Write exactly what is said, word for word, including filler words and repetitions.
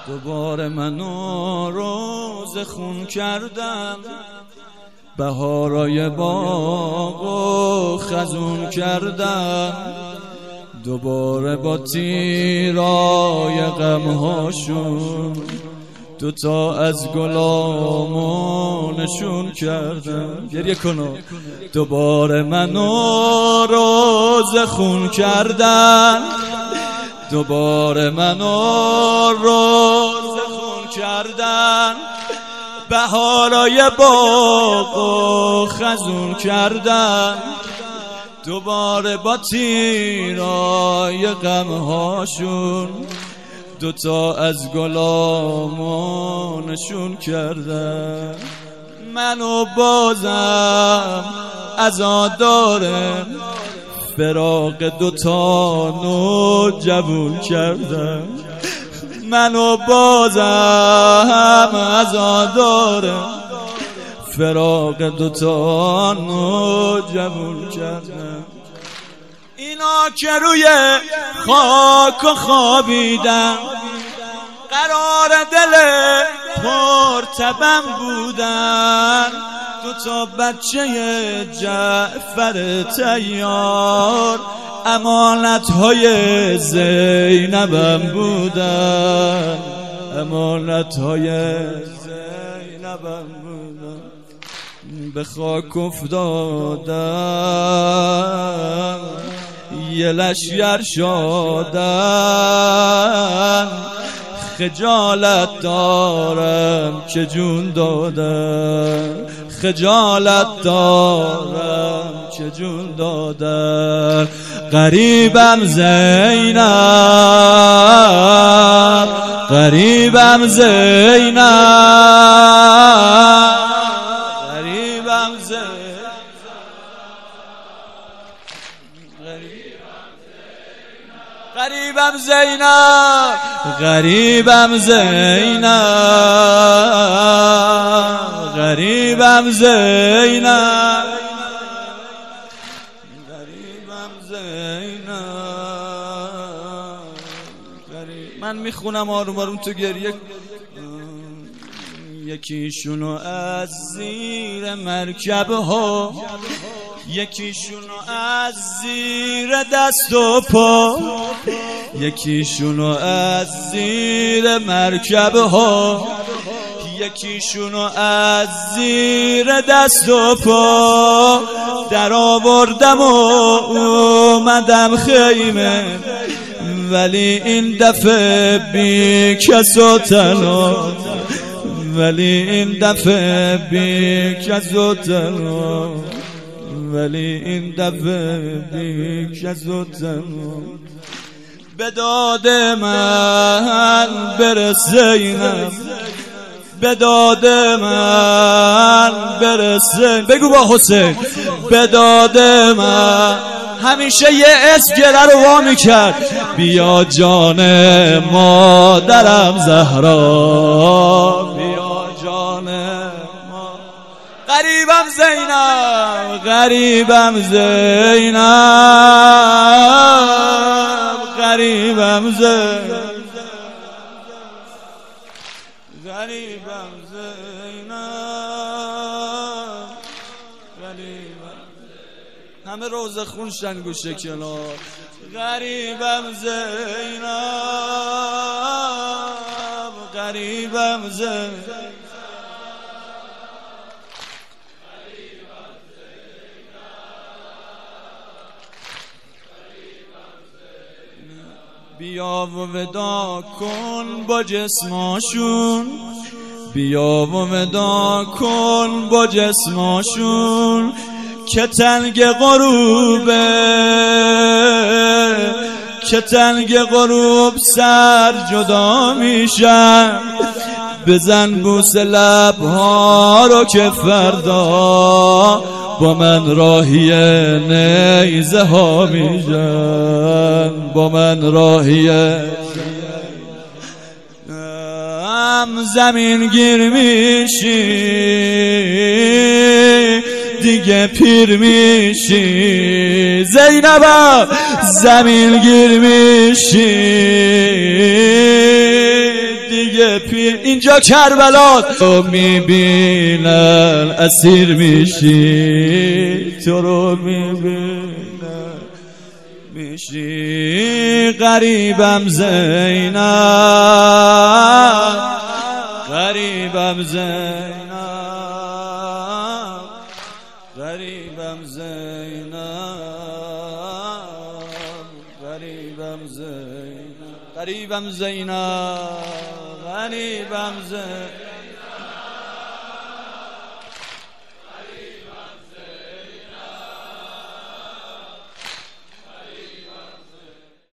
دوباره منو روز خون کردم، بهارای باغ و خزون کردم، دوباره با تیرای غمهاشون دوتا از گلامو نشون کردم. گریه کنو. دوباره منو روز خون کردن، دوباره منو روز خون کردن، بهارای باغ و خزون کردن، دوباره با تیرای غمهاشون دوتا از گلامو نشون کردن. منو بازم عزادارم، فراق دوتا نو جوون کردن. منو بازم عزادارم، فراق دوتا نو جوون کردن. اینا که روی خاک و خوابیدن، قرار دل پرتبم بودن، دوتا بچه جعفر طیار امانت های زینبم بودن، امانت های زینبم بودن. به خاک افتادن، یه لشگر شدن، خجالت دارم که جون دادم، خجالت دارم که جون دادم. غریبم زینب، غریبم زینب، غریبم زینب، غریبم زینب، غریبم زینب، غریبم زینب، غریبم زینب. من میخونم آروم آروم تو گریه. یکیشونو از زیر مرکب ها، یکیشونو از زیر دست و پا، یکیشونو از زیر مرکب ها، یکیشونو از زیر دست و پا در آوردم و اومدم خیمه، ولی این دفعه بی کس و تنها، ولی این دفعه بی کس و تنها، ولی این دفعه بی کس و تنها. به داد من برس زینب، به داد من برس. بگو با حسین. به داد من همیشه یه اسم گره رو وا میکرد. بیا جان مادرم زهرا، بیا جان ما. غریبم زینب، غریبم زینب، غریبم زینب، غریبم زینب، غریبم. همه روز خون شنگوشه کنار. غریبم زینب، غریبم زینب. بیا و ودا کن با جسماشون، بیا و ودا کن با جسماشون، که تنگ غروبه، که تنگ غروب سر جدا میشن. بزن بوس لبها رو که فردا با من راهی نیزه ها میشن، با من راهی هم زمین گیر میشی، دیگه پیر میشی. دیگه پیر اینجا کربلا تو میبینن اسیر میشی تو رو میبینن میشی غریبم زینب غریبم زینب غریبم زینب غریبم زینب غریبم زینب غریبم زینب